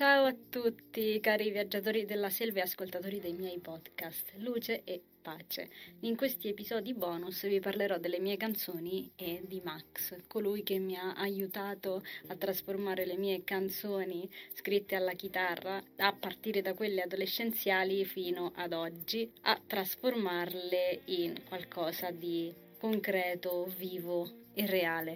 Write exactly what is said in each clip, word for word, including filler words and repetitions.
Ciao a tutti cari viaggiatori della selva e ascoltatori dei miei podcast, luce e pace. In questi episodi bonus vi parlerò delle mie canzoni e di Max, colui che mi ha aiutato a trasformare le mie canzoni scritte alla chitarra, a partire da quelle adolescenziali fino ad oggi, a trasformarle in qualcosa di concreto, vivo e reale.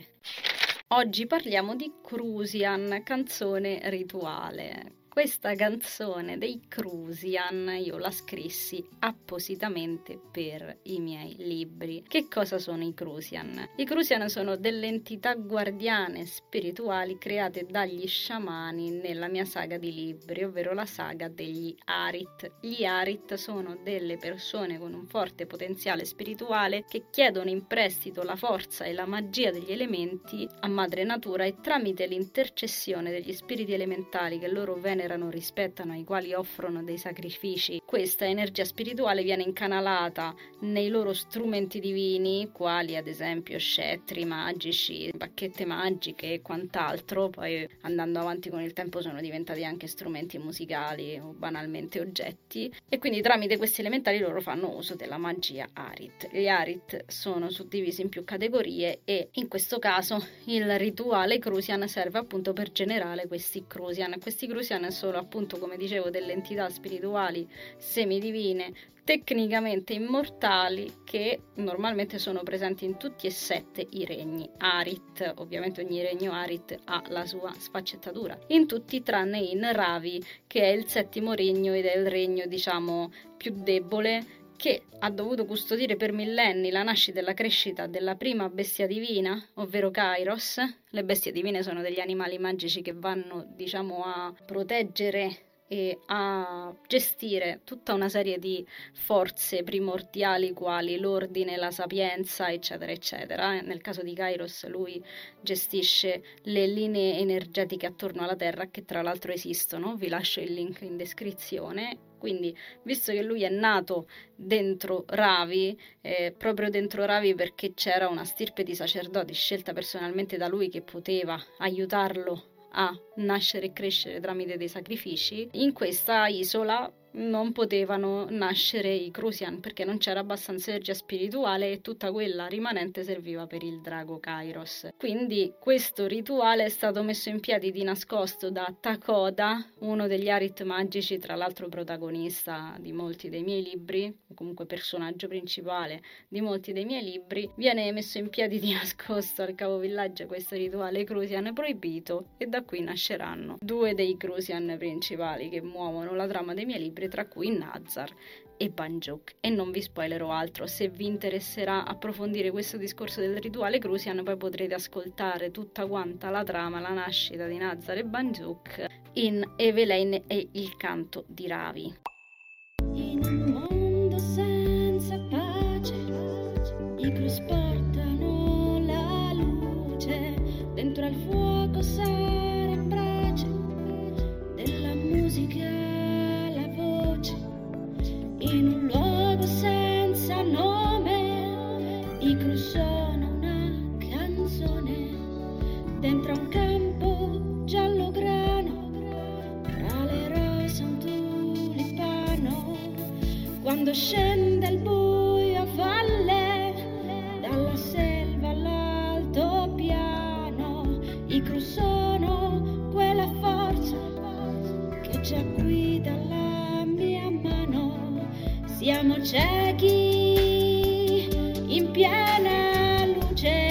Oggi parliamo di Crucian, canzone rituale. Questa canzone dei Crucian io la scrissi appositamente per i miei libri. Che cosa sono i Crucian? I Crucian sono delle entità guardiane spirituali create dagli sciamani nella mia saga di libri, ovvero la saga degli Arit. Gli Arit sono delle persone con un forte potenziale spirituale che chiedono in prestito la forza e la magia degli elementi a madre natura, e tramite l'intercessione degli spiriti elementali che loro venerano, rispettano, ai quali offrono dei sacrifici, questa energia spirituale viene incanalata nei loro strumenti divini, quali ad esempio scettri magici, bacchette magiche e quant'altro. Poi andando avanti con il tempo sono diventati anche strumenti musicali o banalmente oggetti, e quindi tramite questi elementali loro fanno uso della magia Arit. Gli Arit sono suddivisi in più categorie e in questo caso il rituale Crucian serve appunto per generare questi Crucian. Questi Crucian sono appunto, come dicevo, delle entità spirituali semidivine, tecnicamente immortali, che normalmente sono presenti in tutti e sette i regni Arit. Ovviamente ogni regno Arit ha la sua sfaccettatura, in tutti tranne in Ravi, che è il settimo regno ed è il regno diciamo più debole, che ha dovuto custodire per millenni la nascita e la crescita della prima bestia divina, ovvero Kairos. Le bestie divine sono degli animali magici che vanno, diciamo, a proteggere e a gestire tutta una serie di forze primordiali quali l'ordine, la sapienza, eccetera eccetera. Nel caso di Kairos lui gestisce le linee energetiche attorno alla Terra, che tra l'altro esistono, vi lascio il link in descrizione. Quindi, visto che lui è nato dentro Ravi, eh, proprio dentro Ravi perché c'era una stirpe di sacerdoti scelta personalmente da lui che poteva aiutarlo a nascere e crescere tramite dei sacrifici, in questa isola non potevano nascere i Crucian perché non c'era abbastanza energia spirituale e tutta quella rimanente serviva per il drago Kairos. Quindi questo rituale è stato messo in piedi di nascosto da Takoda, uno degli Arit magici, tra l'altro protagonista di molti dei miei libri, o comunque personaggio principale di molti dei miei libri. Viene messo in piedi di nascosto al capovillaggio questo rituale Crucian proibito, e da qui nasceranno due dei Crucian principali che muovono la trama dei miei libri, tra cui Nazar e Banjuk. E non vi spoilerò altro. Se vi interesserà approfondire questo discorso del rituale Crucian, poi potrete ascoltare tutta quanta la trama, la nascita di Nazar e Banjuk in Evelyn e il canto di Ravi. In un mondo senza pace, i Crus portano la luce, dentro al fuoco sarà brace della musica. In un luogo senza nome, i Crus sono una canzone, dentro a un campo giallo grano, tra le rose un tulipano, quando scende il buio a valle, dalla selva all'altopiano, i Crus sono quella forza che ci guida la mia mano. Siamo ciechi in piena luce.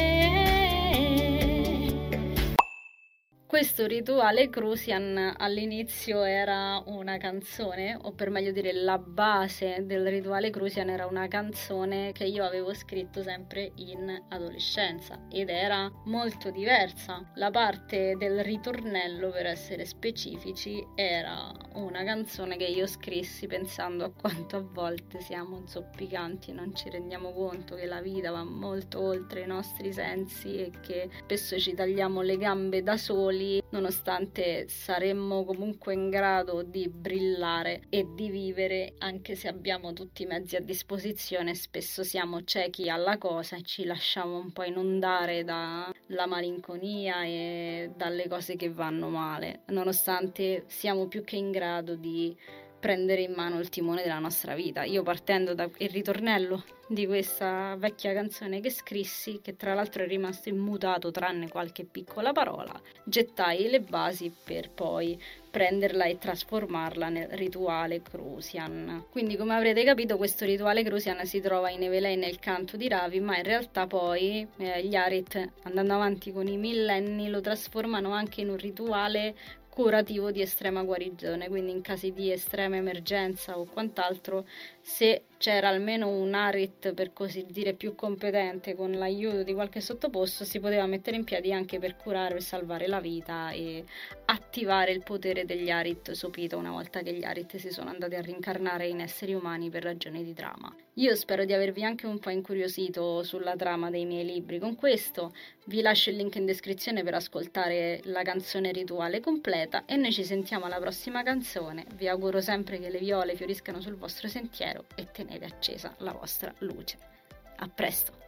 Questo rituale Crucian all'inizio era una canzone, o per meglio dire la base del rituale Crucian era una canzone che io avevo scritto sempre in adolescenza, ed era molto diversa. La parte del ritornello, per essere specifici, era una canzone che io scrissi pensando a quanto a volte siamo zoppicanti, non ci rendiamo conto che la vita va molto oltre i nostri sensi e che spesso ci tagliamo le gambe da soli piccoli, nonostante saremmo comunque in grado di brillare e di vivere, anche se abbiamo tutti i mezzi a disposizione, spesso siamo ciechi alla cosa e ci lasciamo un po' inondare dalla malinconia e dalle cose che vanno male, nonostante siamo più che in grado di prendere in mano il timone della nostra vita. Io, partendo dal ritornello di questa vecchia canzone che scrissi, che tra l'altro è rimasto immutato tranne qualche piccola parola, gettai le basi per poi prenderla e trasformarla nel rituale Crucian. Quindi, come avrete capito, questo rituale Crucian si trova in Evelei e nel canto di Ravi, ma in realtà poi eh, gli Harit, andando avanti con i millenni, lo trasformano anche in un rituale curativo di estrema guarigione, quindi in casi di estrema emergenza o quant'altro, se c'era almeno un Harit, per così dire, più competente, con l'aiuto di qualche sottoposto, si poteva mettere in piedi anche per curare e salvare la vita e attivare il potere degli Harit Sopito una volta che gli Harit si sono andati a rincarnare in esseri umani per ragioni di trama. Io spero di avervi anche un po' incuriosito sulla trama dei miei libri con questo. Vi lascio il link in descrizione per ascoltare la canzone rituale completa e noi ci sentiamo alla prossima canzone. Vi auguro sempre che le viole fioriscano sul vostro sentiero e tenete accesa la vostra luce. A presto!